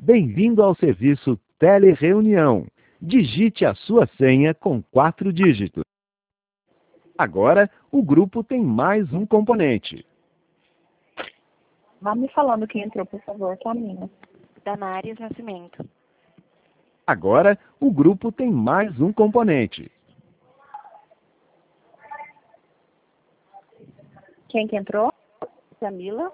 Bem-vindo ao serviço Telereunião. Digite a sua senha com 4 dígitos. Agora, o grupo tem mais um componente. Vá me falando quem entrou, por favor, Camila. Damares Nascimento. Agora, o grupo tem mais um componente. Quem que entrou? Camila.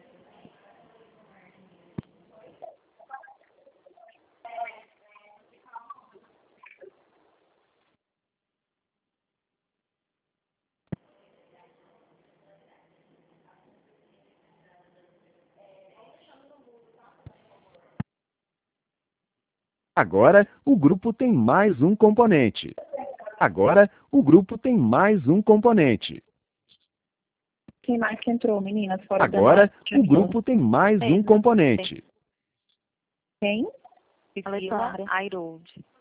Agora, o grupo tem mais um componente. Agora, o grupo tem mais um componente. Quem mais que entrou, meninas? Fora Agora, da o grupo tem mais um componente. Quem? Camila Airold.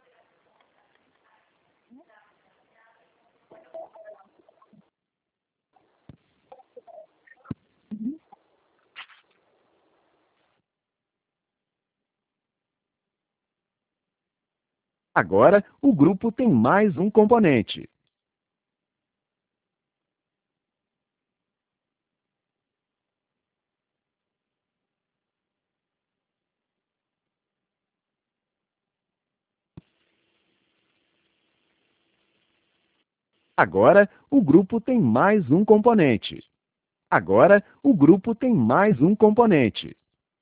Agora, o grupo tem mais um componente. Agora, o grupo tem mais um componente. Agora, o grupo tem mais um componente.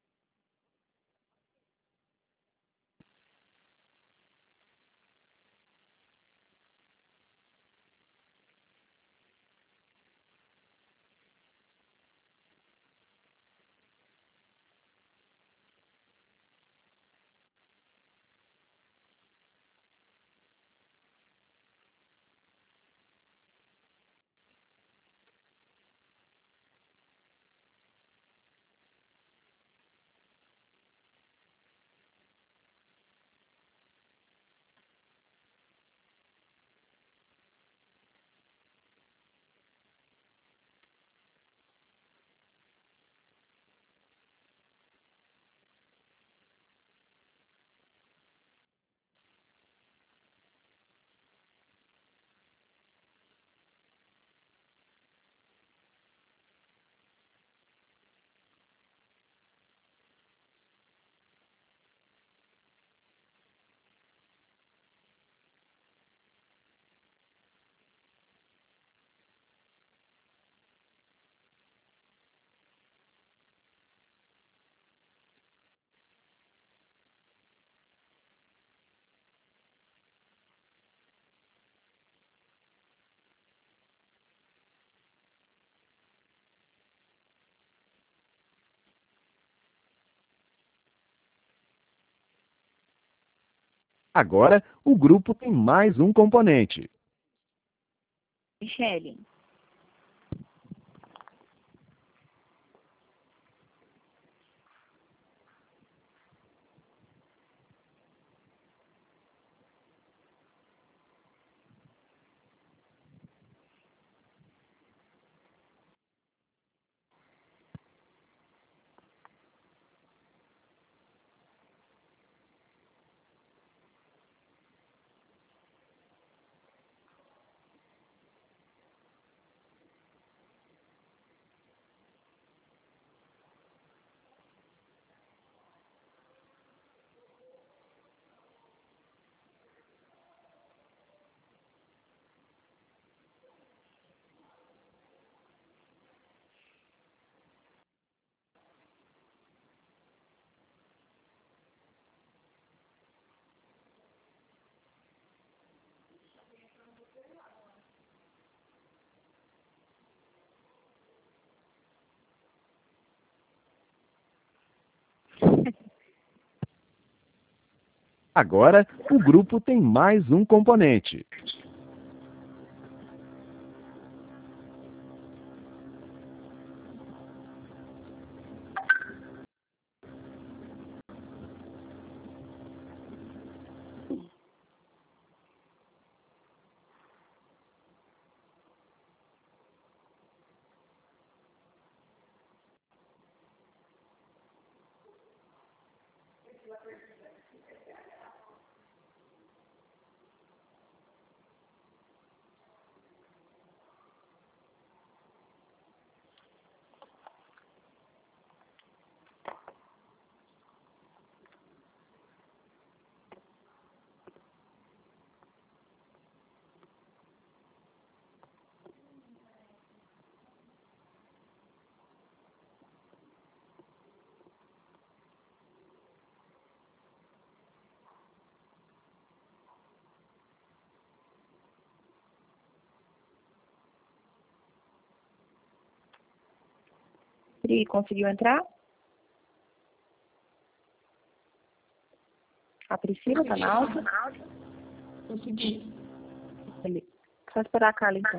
Agora, o grupo tem mais um componente. Michele. Agora, o grupo tem mais um componente. Pri, conseguiu entrar? A Priscila tá na aula? Consegui. Beleza. Só esperar a Carla então.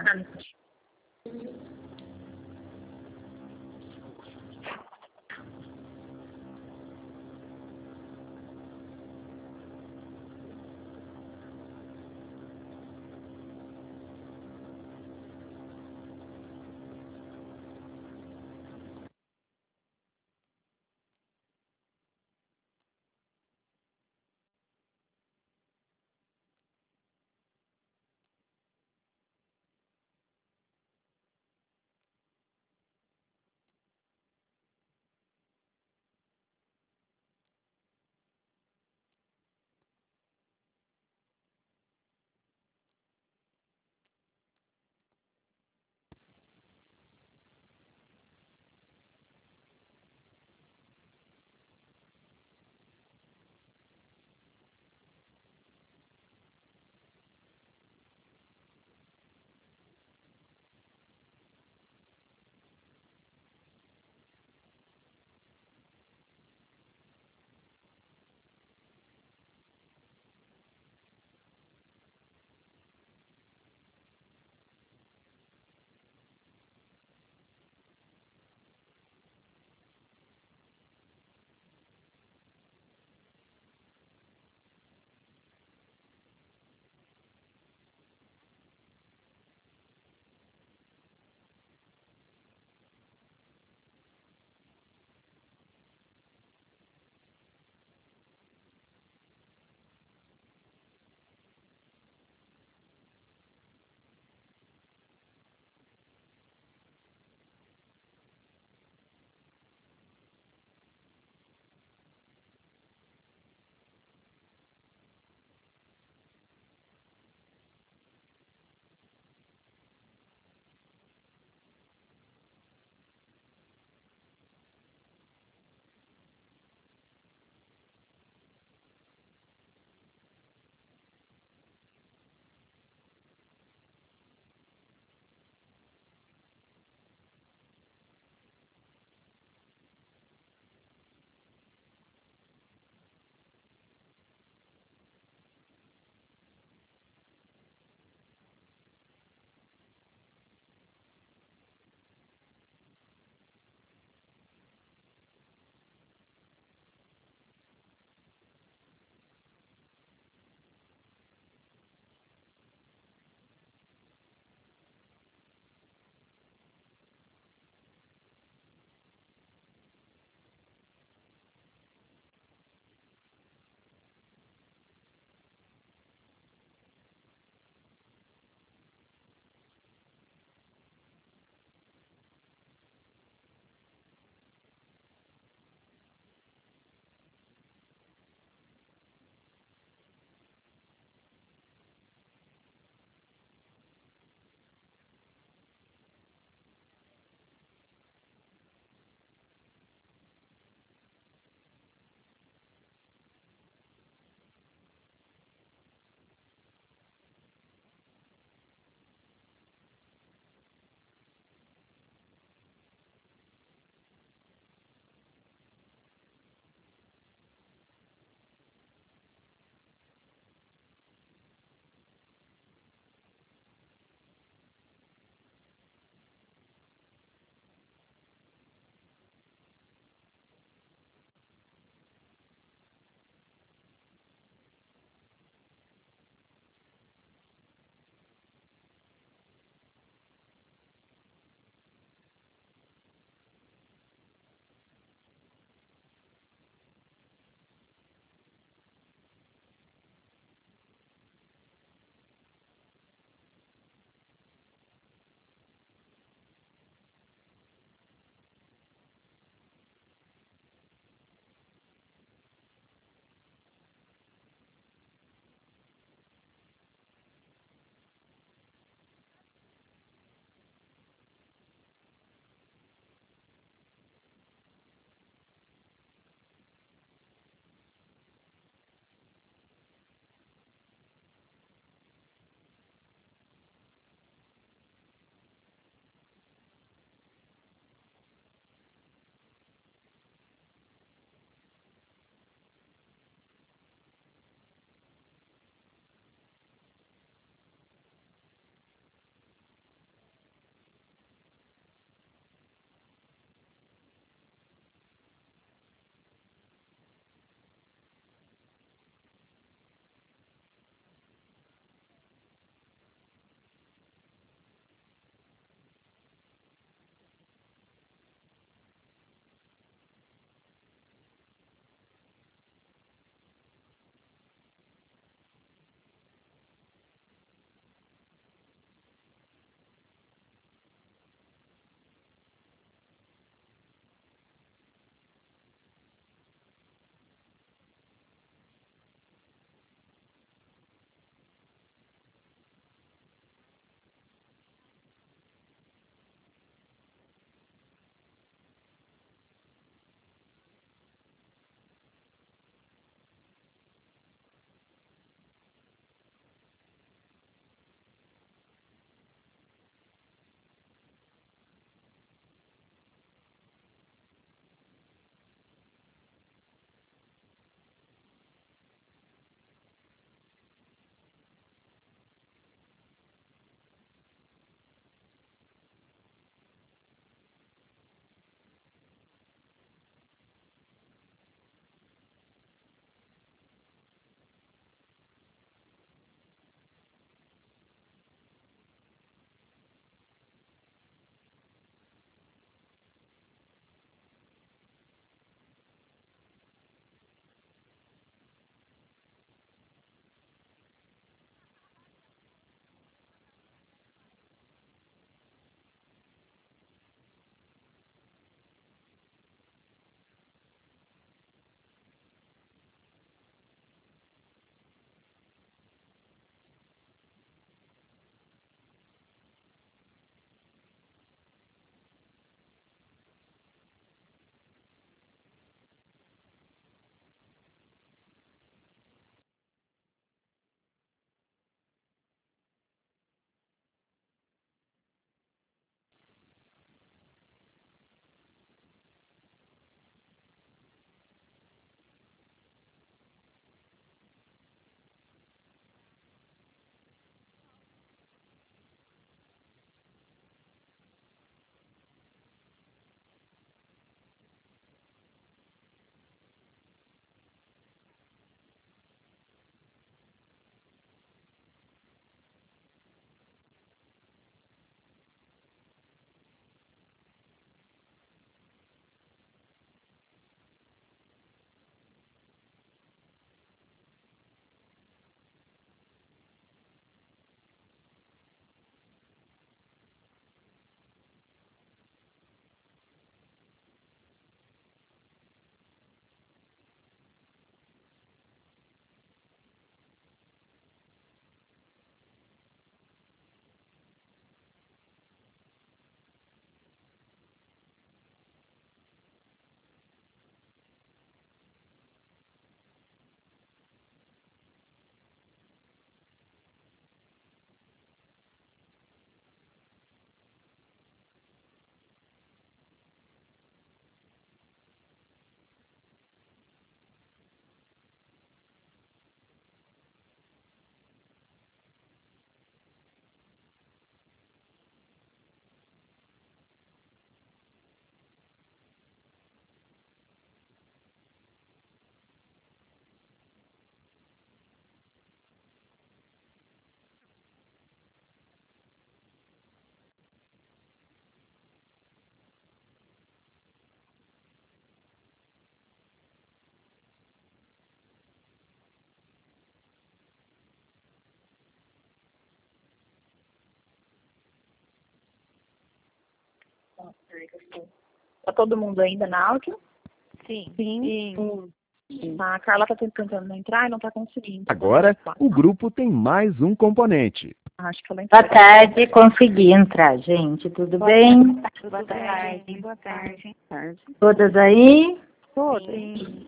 Tá todo mundo ainda na áudio? Sim. Sim. A Carla tá tentando entrar e não tá conseguindo. Agora, o grupo tem mais um componente. Acho que ela entrou. Boa tarde, consegui entrar, gente. Tudo bem? Boa tarde. Boa tarde. Todas aí? Sim.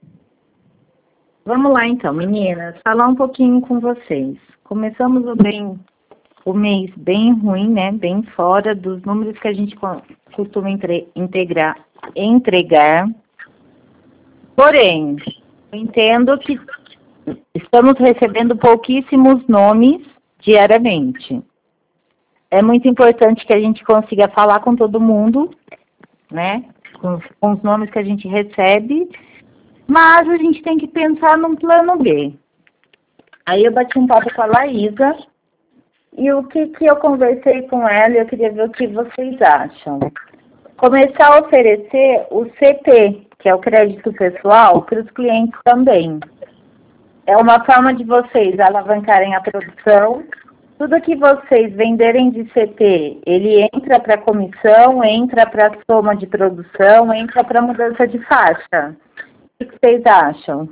Vamos lá então, meninas, falar um pouquinho com vocês. Começamos o mês bem ruim, né? Bem fora dos números que a gente costuma entregar. Porém, eu entendo que estamos recebendo pouquíssimos nomes diariamente. É muito importante que a gente consiga falar com todo mundo, né? Com os nomes que a gente recebe, mas a gente tem que pensar num plano B. Aí eu bati um papo com a Laísa, e o que eu conversei com ela, eu queria ver o que vocês acham. Começar a oferecer o CP, que é o crédito pessoal, para os clientes também. É uma forma de vocês alavancarem a produção. Tudo que vocês venderem de CP, ele entra para comissão, entra para soma de produção, entra para mudança de faixa. O que vocês acham?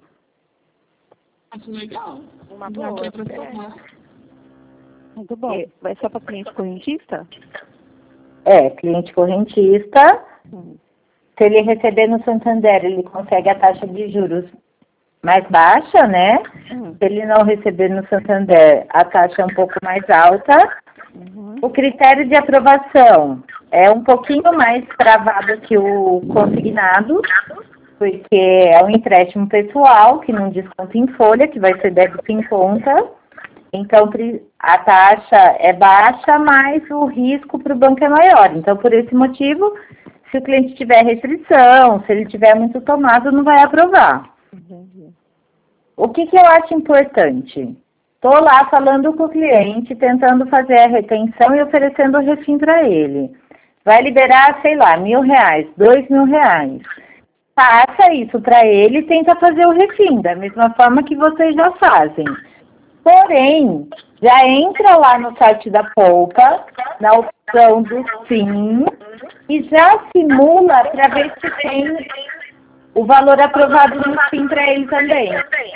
Acho legal. Uma Já boa. que é pra somar. Muito bom. Vai só para cliente correntista? Cliente correntista, se ele receber no Santander, ele consegue a taxa de juros mais baixa, né? Se ele não receber no Santander, a taxa é um pouco mais alta. O critério de aprovação é um pouquinho mais travado que o consignado, porque é um empréstimo pessoal, que não desconta em folha, que vai ser débito em conta. Então, a taxa é baixa, mas o risco para o banco é maior. Então, por esse motivo, se o cliente tiver restrição, se ele tiver muito tomado, não vai aprovar. O que eu acho importante? Estou lá falando com o cliente, tentando fazer a retenção e oferecendo o refim para ele. Vai liberar, sei lá, R$1.000, R$2.000. Passa isso para ele e tenta fazer o refim, da mesma forma que vocês já fazem. Porém, já entra lá no site da Poupa, na opção do SIM, e já simula para ver se tem o valor aprovado no SIM para ele também.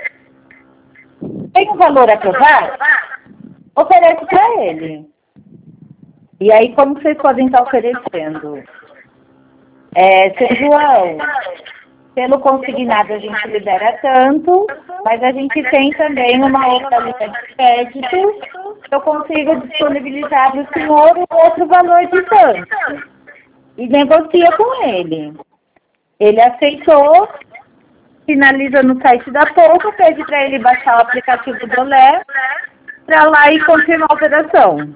Tem o valor aprovado? Oferece para ele. E aí, como vocês podem estar oferecendo? Seu João, pelo consignado a gente libera tanto, mas a gente tem também uma outra linha de crédito, eu consigo disponibilizar para o senhor um outro valor de tanto. E negocia com ele. Ele aceitou, finaliza no site da Poupa, pede para ele baixar o aplicativo do Olé, para lá e confirmar a operação.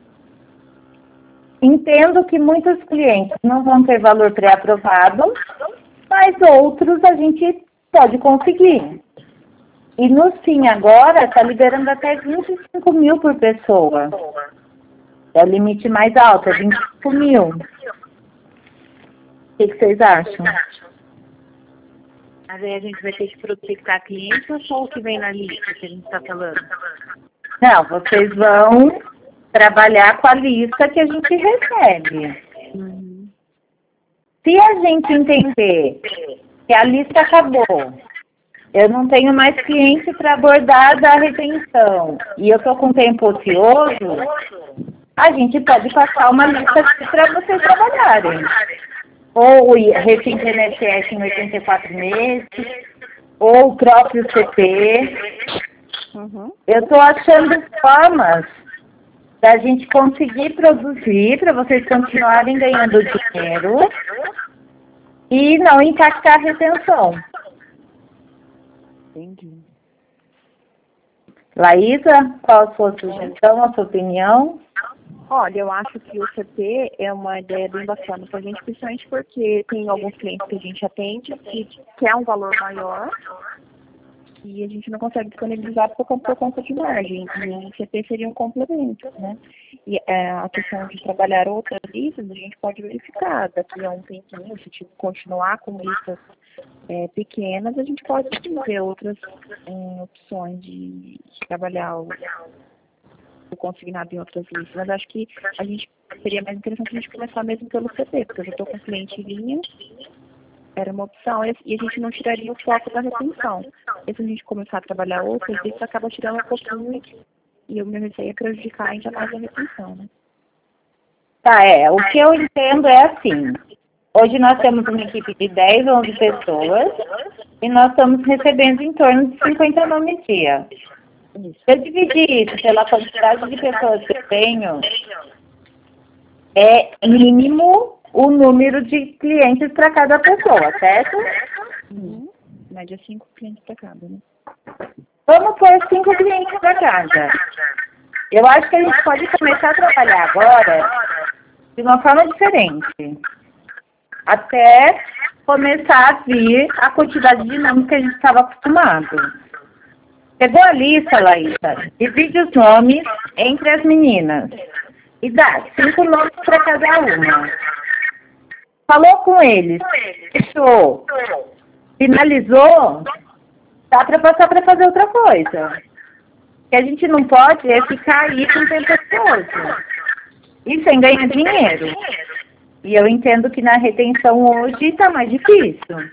Entendo que muitos clientes não vão ter valor pré-aprovado, mas outros a gente pode conseguir. E no SIM agora está liberando até 25 mil por pessoa. É o limite mais alto, é 25 mil. O que vocês acham? Mas aí a gente vai ter que prospectar clientes ou só o que vem na lista que a gente está falando? Não, vocês vão trabalhar com a lista que a gente recebe. Se a gente entender que a lista acabou, eu não tenho mais cliente para abordar da retenção e eu estou com tempo ocioso, a gente pode passar uma lista para vocês trabalharem. Ou o refim do INSS em 84 meses, ou o próprio CP. Eu estou achando formas da gente conseguir produzir para vocês continuarem ganhando dinheiro e não impactar a retenção. Entendi. Laísa, qual a sua sugestão, a sua opinião? Olha, eu acho que o CP é uma ideia bem bacana para a gente, principalmente porque tem alguns clientes que a gente atende que quer um valor maior e a gente não consegue disponibilizar por conta de margem. E o CP seria um complemento, né? E a questão de trabalhar outras listas, a gente pode verificar daqui a um tempinho, se continuar com listas pequenas, a gente pode ver outras opções de trabalhar o consignado em outras listas. Mas acho que a gente seria mais interessante a gente começar mesmo pelo CP, porque eu já estou com cliente em linha, era uma opção, e a gente não tiraria o foco da retenção. E se a gente começar a trabalhar outras, isso acaba tirando um pouquinho, e o meu receio é prejudicar ainda mais a retenção, né? Tá, o que eu entendo é assim, hoje nós temos uma equipe de 10, 11 pessoas, e nós estamos recebendo em torno de 50 nomes dia. Se eu dividir isso pela quantidade de pessoas que eu tenho, é mínimo o número de clientes para cada pessoa, certo? Média 5 clientes para cada, né? Vamos pôr 5 clientes para cada. Eu acho que a gente pode começar a trabalhar agora de uma forma diferente. Até começar a vir a quantidade de nomes que a gente estava acostumado. Pegou a lista, Laísa, divide os nomes entre as meninas e dá 5 nomes para cada uma. Falou com eles, fechou, finalizou, dá para passar para fazer outra coisa. O que a gente não pode é ficar aí com o tempo todo e sem ganhar dinheiro. E eu entendo que na retenção hoje está mais difícil.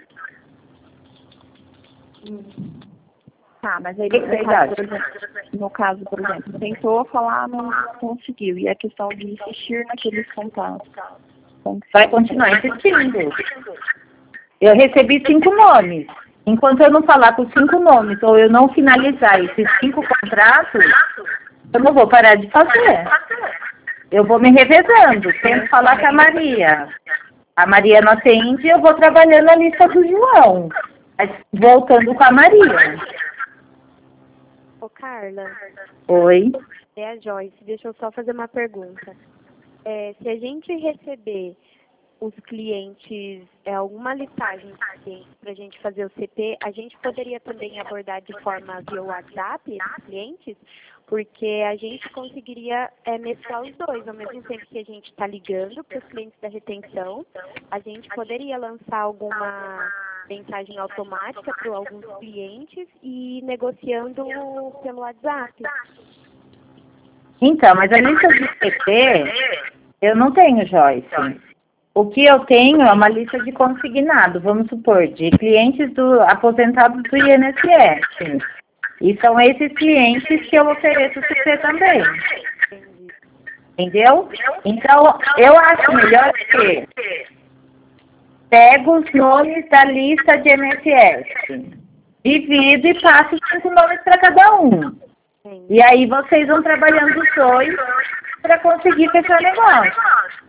Tá, mas aí no caso, por exemplo, tentou falar, não conseguiu. E a questão de insistir naqueles contatos. Vai continuar insistindo. Eu recebi 5 nomes. Enquanto eu não falar com 5 nomes ou eu não finalizar esses 5 contratos, eu não vou parar de fazer. Eu vou me revezando. Tento falar com a Maria. A Maria não atende, eu vou trabalhando a lista do João. Voltando com a Maria. Ô, Carla. Oi. É a Joyce. Deixa eu só fazer uma pergunta. Se a gente receber os clientes, alguma listagem de clientes para a gente fazer o CP, a gente poderia também abordar de forma via WhatsApp esses clientes? Porque a gente conseguiria mesclar os dois. Ao mesmo tempo que a gente está ligando para os clientes da retenção, a gente poderia lançar alguma mensagem automática para alguns clientes e negociando pelo WhatsApp. Então, mas a lista de CP, eu não tenho, Joyce. O que eu tenho é uma lista de consignado, vamos supor, de clientes aposentados do INSS. E são esses clientes que eu ofereço CP também. Entendeu? Então, eu acho melhor que pego os nomes da lista de INSS, divido e passo 5 nomes para cada um. E aí vocês vão trabalhando os dois para conseguir fechar negócio.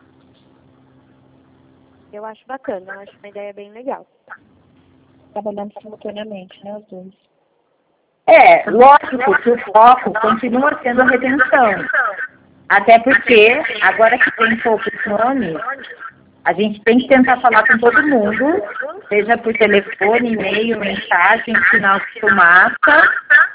Eu acho bacana, eu acho uma ideia bem legal. Trabalhando simultaneamente, né, os dois. Lógico que o foco continua sendo a retenção. Até porque, agora que tem poucos nomes, a gente tem que tentar falar com todo mundo, seja por telefone, e-mail, mensagem, sinal de fumaça,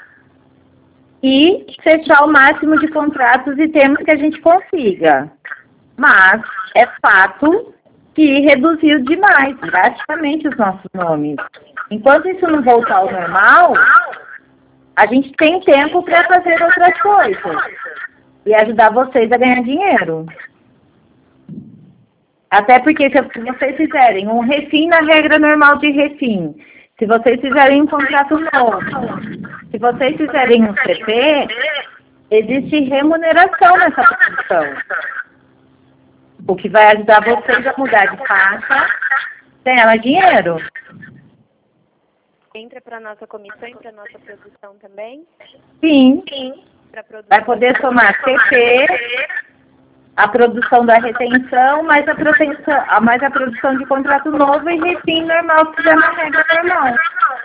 e fechar o máximo de contratos e temas que a gente consiga. Mas é fato que reduziu demais, drasticamente, os nossos nomes. Enquanto isso não voltar ao normal, a gente tem tempo para fazer outras coisas e ajudar vocês a ganhar dinheiro. Até porque se vocês fizerem um refim na regra normal de refim, se vocês fizerem um contrato novo, se vocês fizerem um CP, existe remuneração nessa produção. O que vai ajudar vocês a mudar de faixa, ganhar mais dinheiro. Entra para a nossa comissão e para a nossa produção também? Sim. Vai poder somar CP, a produção da retenção, mais a produção de contrato novo e refim normal, se fizer na regra normal.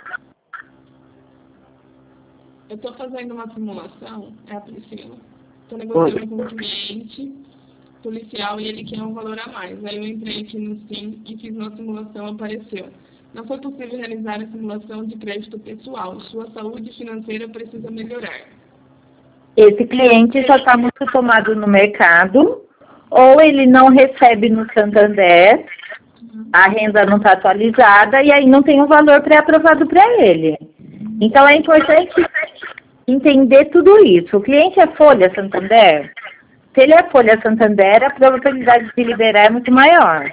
Eu estou fazendo uma simulação, é a Priscila. Estou negociando com um cliente policial e ele quer um valor a mais. Aí eu entrei aqui no SIM e fiz uma simulação, apareceu. Não foi possível realizar a simulação de crédito pessoal. Sua saúde financeira precisa melhorar. Esse cliente já está muito tomado no mercado, ou ele não recebe no Santander, a renda não está atualizada e aí não tem o valor pré-aprovado para ele. Então é importante entender tudo isso. O cliente é Folha Santander? Se ele é Folha Santander, a probabilidade de liberar é muito maior.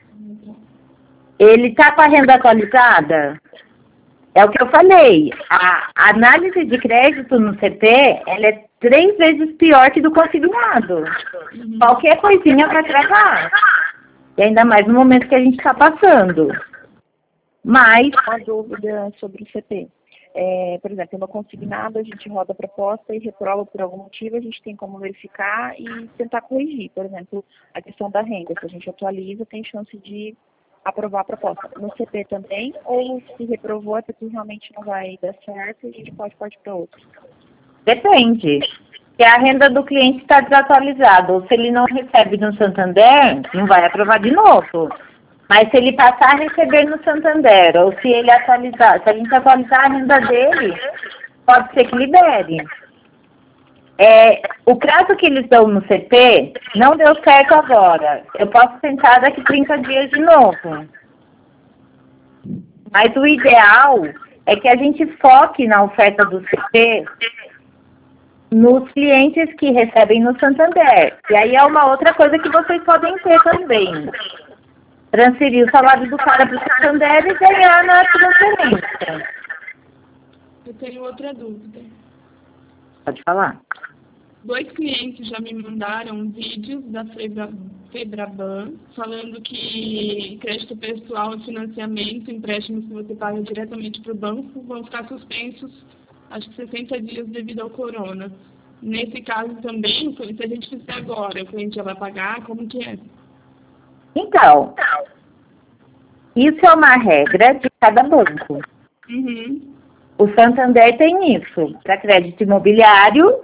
Ele está com a renda atualizada? É o que eu falei. A análise de crédito no CP, ela é 3 vezes pior que do consignado. Qualquer coisinha vai travar. E ainda mais no momento que a gente está passando. Mas... Uma dúvida sobre o CP. Por exemplo, no consignado, a gente roda a proposta e reprova por algum motivo, a gente tem como verificar e tentar corrigir. Por exemplo, a questão da renda, se a gente atualiza, tem chance de aprovar a proposta. No CP também, ou se reprovou é porque realmente não vai dar certo e a gente pode partir para outro? Depende. Se a renda do cliente está desatualizada ou se ele não recebe no Santander, não vai aprovar de novo. Mas se ele passar a receber no Santander, ou se ele atualizar, se a gente atualizar a renda dele, pode ser que libere. O prazo que eles dão no CP não deu certo agora. Eu posso tentar daqui 30 dias de novo. Mas o ideal é que a gente foque na oferta do CP nos clientes que recebem no Santander. E aí é uma outra coisa que vocês podem ter também. Transferir o salário do cara para o Santander e ganhar na transferência. Eu tenho outra dúvida. Pode falar. 2 clientes já me mandaram vídeos da Febraban falando que crédito pessoal e financiamento, empréstimos que você paga diretamente para o banco, vão ficar suspensos, acho que 60 dias devido ao corona. Nesse caso também, se a gente fizer agora, o cliente já vai pagar, como que é? Então, isso é uma regra de cada banco. Uhum. O Santander tem isso para crédito imobiliário,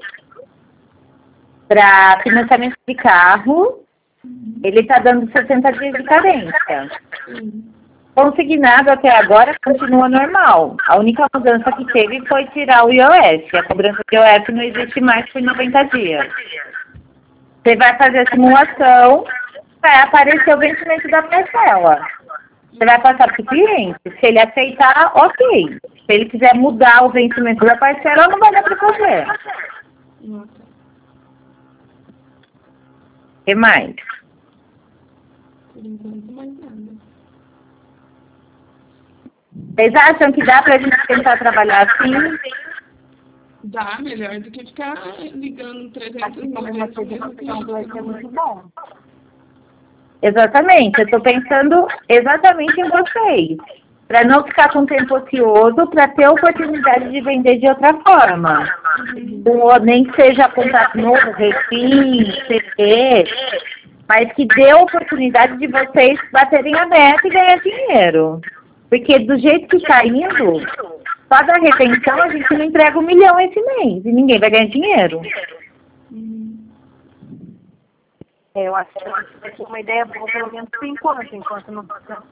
para financiamento de carro, ele está dando 60 dias de carência. Consignado até agora continua normal. A única mudança que teve foi tirar o IOF. A cobrança de IOF não existe mais por 90 dias. Você vai fazer a simulação, vai aparecer o vencimento da parcela. Você vai passar para o cliente. Se ele aceitar, ok. Se ele quiser mudar o vencimento da parcela, não vai dar para fazer. O que mais? Por enquanto, mais nada. Vocês acham que dá para a gente tentar trabalhar assim? Dá, melhor do que ficar ligando 300 mil vezes. É muito bom. Exatamente, eu estou pensando exatamente em vocês. Para não ficar com tempo ocioso, para ter a oportunidade de vender de outra forma. Nem que seja contrato novo, refim, CP, mas que dê a oportunidade de vocês baterem a meta e ganhar dinheiro. Porque do jeito que está indo, só da retenção a gente não entrega 1 milhão esse mês e ninguém vai ganhar dinheiro. Eu acho que vai ser uma ideia boa, pelo menos por enquanto não passa.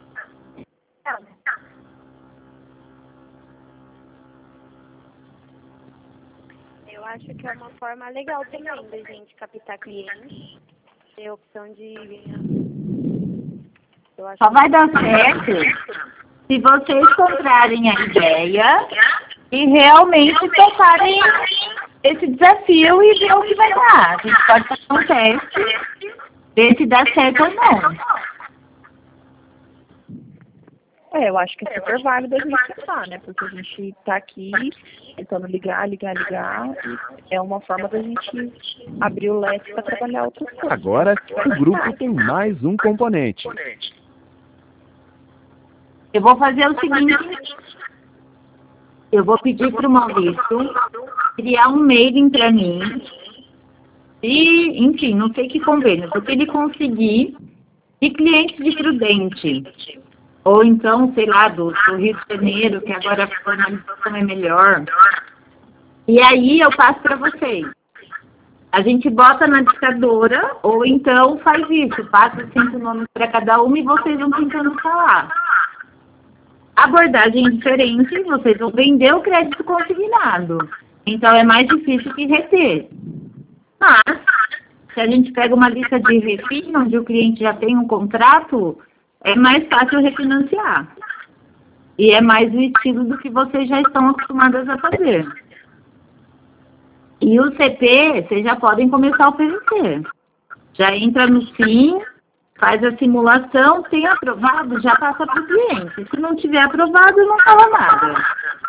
Eu acho que é uma forma legal também da gente captar clientes, ter a opção de ganhar. Só vai dar certo se vocês comprarem a ideia e realmente toparem esse desafio e ver o que vai dar. A gente pode fazer um teste, ver se dá certo ou não. Eu acho que é super válido a gente pensar, né? Porque a gente está aqui tentando ligar, e é uma forma da gente abrir o leque para trabalhar outras coisas. Agora, o grupo tem mais um componente. Eu vou fazer o seguinte, eu vou pedir para o Maurício criar um mailing para mim e, enfim, não sei que convênio, porque ele conseguir de clientes de Prudente, ou então, sei lá, do Rio de Janeiro, que agora a formalização é melhor. E aí eu passo para vocês. A gente bota na ditadora, ou então faz isso, passa 5 nomes para cada uma e vocês vão tentando falar. Abordagem diferente, vocês vão vender o crédito consignado. Então é mais difícil que reter. Mas, se a gente pega uma lista de refis, onde o cliente já tem um contrato, é mais fácil refinanciar. E é mais o estilo do que vocês já estão acostumadas a fazer. E o CP, vocês já podem começar a oferecer. Já entra no SIM, faz a simulação, tem aprovado, já passa para o cliente. Se não tiver aprovado, não fala nada.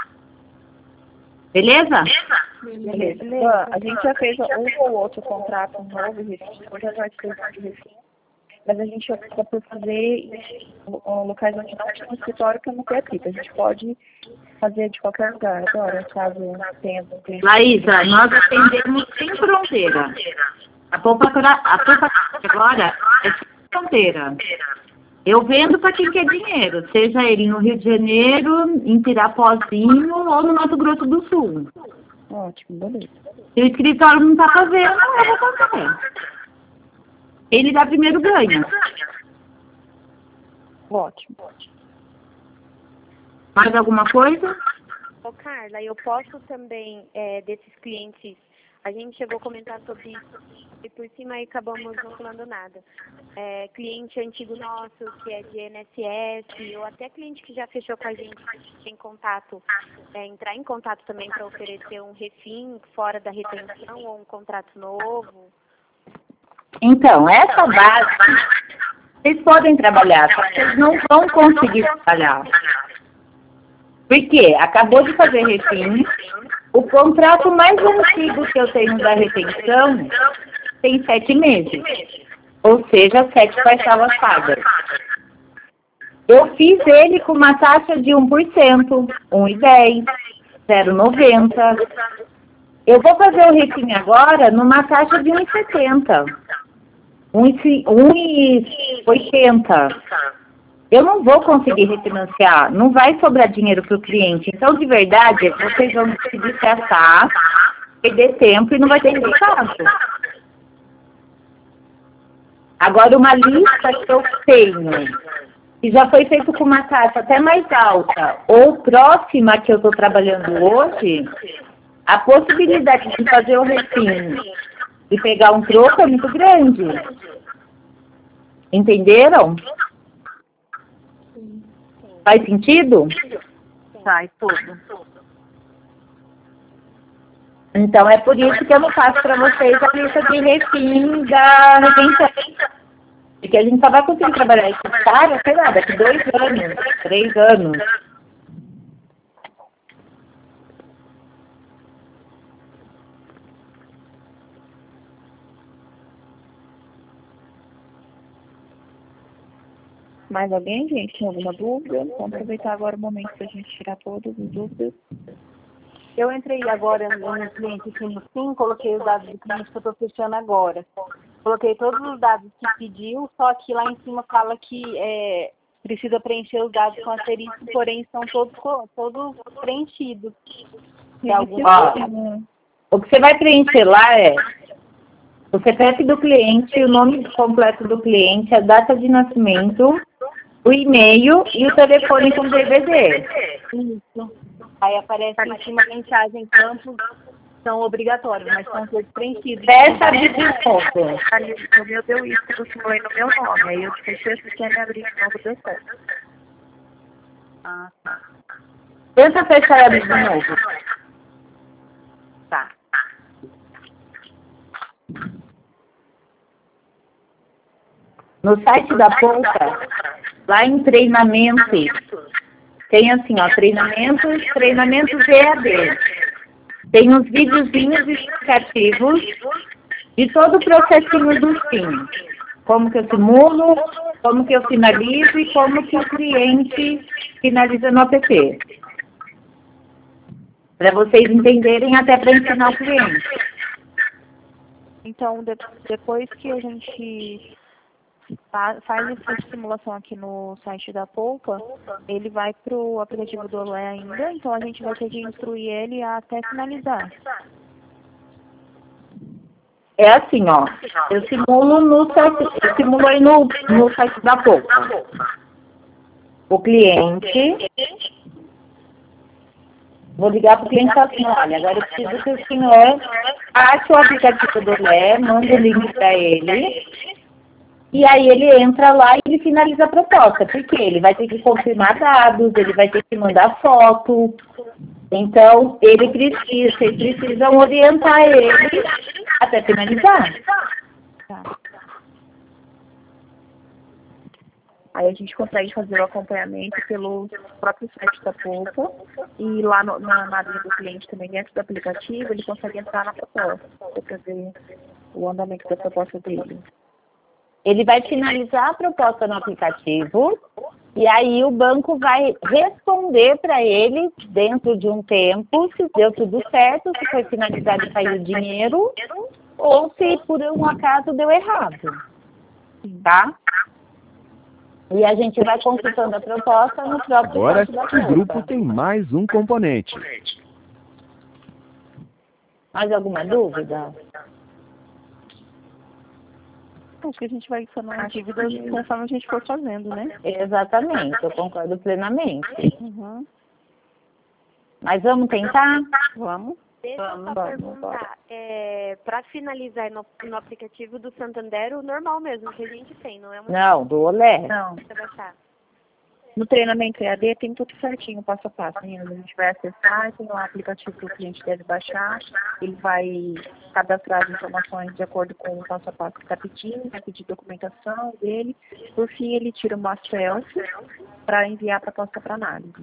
Beleza? Beleza. A gente já fez um ou outro contrato novo, já nós fizemos de refim, mas a gente opta por fazer em locais onde não tem um escritório que não tem atrito. A gente pode fazer de qualquer lugar agora, caso tenha um cliente. Laísa, nós atendemos sem fronteira. A poupa agora é sem fronteira. Eu vendo para quem quer dinheiro, seja ele no Rio de Janeiro, em Pirapozinho ou no Mato Grosso do Sul. Ótimo, beleza. Se o escritório não está fazendo, eu vou fazer. Ele dá primeiro ganho. Ótimo. Mais alguma coisa? Ô, Carla, eu posso também, desses clientes, a gente chegou a comentar sobre isso e por cima aí acabamos não falando nada. Cliente antigo nosso, que é de INSS, ou até cliente que já fechou com a gente em contato, entrar em contato também para oferecer um refim fora da retenção ou um contrato novo. Então, essa base, vocês podem trabalhar, só que vocês não vão conseguir trabalhar. Porque acabou de fazer refim, o contrato mais antigo que eu tenho da retenção tem 7 meses, ou seja, 7 parcelas pagas. Eu fiz ele com uma taxa de 1%, 1,10, 0,90. Eu vou fazer o refim agora numa taxa de 1,70, 1,80. Eu não vou conseguir refinanciar, não vai sobrar dinheiro para o cliente. Então, de verdade, vocês vão se desgastar, perder tempo e não vai ter resultado. Agora, uma lista que eu tenho, que já foi feito com uma taxa até mais alta, ou próxima que eu estou trabalhando hoje, a possibilidade de fazer o refim e pegar um troco é muito grande. Entenderam? Faz sentido? Faz tudo. Então, é por isso que eu não faço para vocês a lista de refim da retenção. Porque a gente só vai conseguir trabalhar esse cara, sei lá, daqui 2 anos, 3 anos. Mais alguém, gente? Tem alguma dúvida? Vamos aproveitar agora o momento para a gente tirar todas as dúvidas. Eu entrei agora no cliente aqui no SIM, coloquei os dados do cliente que eu estou fechando agora. Coloquei todos os dados que pediu, só que lá em cima fala que precisa preencher os dados com asterisco, porém são todos preenchidos. O que você vai preencher lá é o CPF do cliente, o nome completo do cliente, a data de nascimento, o e-mail e o telefone com DVD. Isso. Aí aparece em cima a mensagem, campos são obrigatórios, mas são todos preenchidos. Fecha de novo. Ali, o meu deu isso, eu simulei no meu nome. Aí eu fechei o sistema e abri de novo, deu certo. Ah, tá. Tenta fechar ela de novo. Tá. No site da Poupa, lá em treinamentos, tem assim, ó, treinamentos EAD. Tem uns videozinhos explicativos de todo o processinho do SIM. Como que eu simulo, como que eu finalizo e como que o cliente finaliza no app. Para vocês entenderem, até para ensinar o cliente. Então, depois que a gente faz essa simulação aqui no site da Poupa, ele vai para o aplicativo do Olé ainda, então a gente vai ter que instruir ele até finalizar. É assim, ó, eu simulo aí no site da Poupa. O cliente, vou ligar para o cliente e falar assim, olha, agora eu preciso que o senhor ache o aplicativo do Olé, manda o link para ele. E aí ele entra lá e ele finaliza a proposta, porque ele vai ter que confirmar dados, ele vai ter que mandar foto. Então, vocês precisam orientar ele até finalizar. Tá. Aí a gente consegue fazer o acompanhamento pelo próprio site da Poupa e lá na linha do cliente também, dentro do aplicativo, ele consegue entrar na proposta para ver o andamento da proposta dele. Ele vai finalizar a proposta no aplicativo e aí o banco vai responder para ele dentro de um tempo se deu tudo certo, se foi finalizado e saiu o dinheiro ou se por um acaso deu errado. Tá? E a gente vai consultando a proposta no próprio Agora, site da o Poupa. grupo tem mais um componente. Mais alguma dúvida? Acho que a gente vai sanar as dívidas conforme a gente for fazendo, né? Exatamente, eu concordo plenamente. Uhum. Mas vamos tentar? Vamos. Deixa eu só perguntar, para finalizar no aplicativo do Santander, o normal mesmo que a gente tem, não é uma Não, do Olé. Não. coisa baixar. No treinamento EAD tem tudo certinho, passo a passo. Meninas. A gente vai acessar, tem lá o aplicativo que o cliente deve baixar, ele vai cadastrar as informações de acordo com o passo a passo que está pedindo, vai pedir documentação dele. Por fim, ele tira uma selfie para enviar a proposta para análise.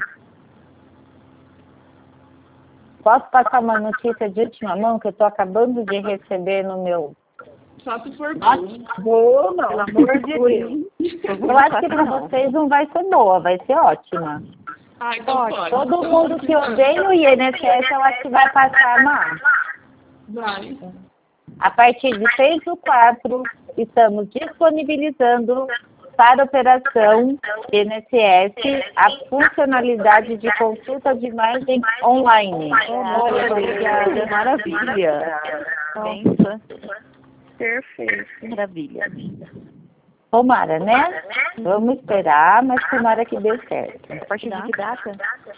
Posso passar uma notícia de última mão que eu estou acabando de receber no meu... Só se for bom. Boa, não, pelo amor de Deus. Eu acho que para vocês não vai ser boa, vai ser ótima. Ah, então pode. Todo mundo que odeia o INSS, eu acho que vai passar mal. Vai. A partir de 6/4, estamos disponibilizando para a operação INSS a funcionalidade de consulta de imagem online. Obrigada. Maravilha. Nossa. Perfeito. Maravilha. Tomara, né? Vamos esperar, mas tomara que dê certo. A partir de que data?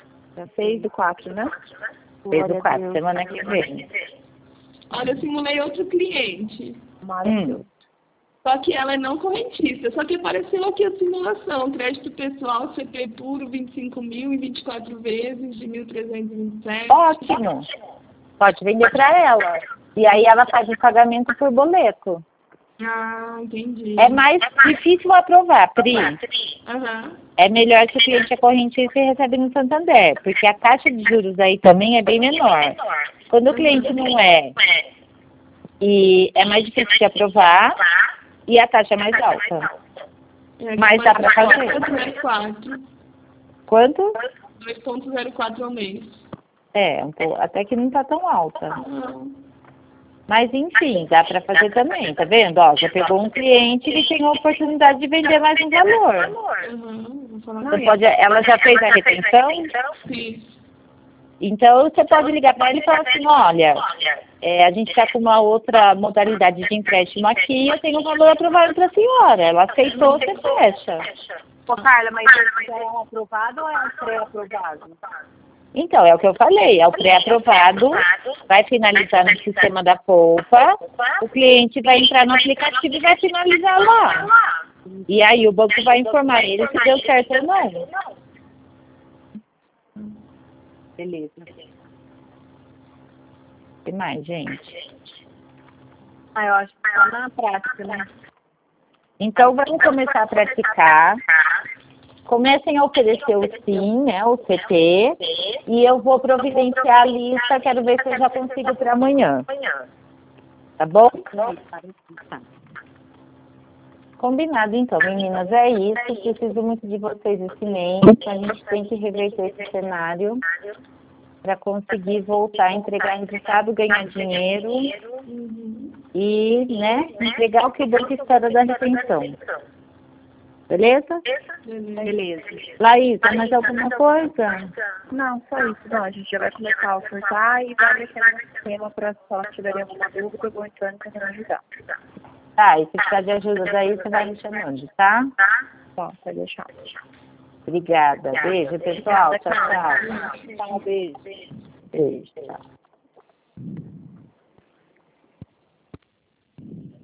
6/4, né? 6/4, semana que vem. Olha, eu simulei outro cliente. Maravilhoso. Só que ela é não correntista. Só que apareceu aqui a simulação. Crédito pessoal, CP puro, 25 mil em 24 vezes, de 1.327. Ótimo. Pode vender para ela. E aí ela faz o pagamento por boleto. Ah, entendi. É mais difícil aprovar, Pri. Aham. É melhor que o cliente é correntista e recebe no Santander, porque a taxa de juros aí também é bem menor. Quando o cliente não é, e é mais difícil de aprovar, e a taxa é mais alta. Mas dá para fazer. 2,04. Quanto? 2,04 ao mês. Até que não está tão alta. Não. Mas enfim, dá para fazer também, tá vendo? Ó, já pegou um cliente e tem a oportunidade de vender mais um valor. Vou falar Ela já fez a retenção? Sim. Então você pode ligar para ele e falar assim, olha, a gente está com uma outra modalidade de empréstimo aqui, eu tenho um valor aprovado para a senhora. Ela aceitou, você fecha. Ô, Carla, mas esse é um aprovado ou é um pré-aprovado? Então, é o que eu falei, é o pré-aprovado, vai finalizar no sistema da Poupa, o cliente vai entrar no aplicativo e vai finalizar lá. E aí o banco vai informar ele se deu certo ou não. Beleza. O que mais, gente? Eu acho que tá na prática, né? Então, vamos começar a praticar. Comecem a oferecer o SIM, né, o CT, e eu vou providenciar a lista, quero ver se eu já consigo para amanhã. Tá bom? Combinado, então, meninas, é isso. Preciso muito de vocês esse mês. A gente tem que reverter esse cenário para conseguir voltar a entregar resultado, ganhar dinheiro e, né, entregar o que o banco espera da retenção. Beleza? Beleza. Laísa, mais alguma coisa? Não, só isso. Não, a gente já vai começar a ofertar e vai deixar no sistema para se elas tiverem alguma dúvida, eu vou entrando e tentando ajudar. Tá, e se precisar de ajuda daí, você vai me chamando, tá? Tá, pode deixar. Obrigada. Beijo, pessoal. Tchau, tchau. Tchau, beijo. Beijo, tchau.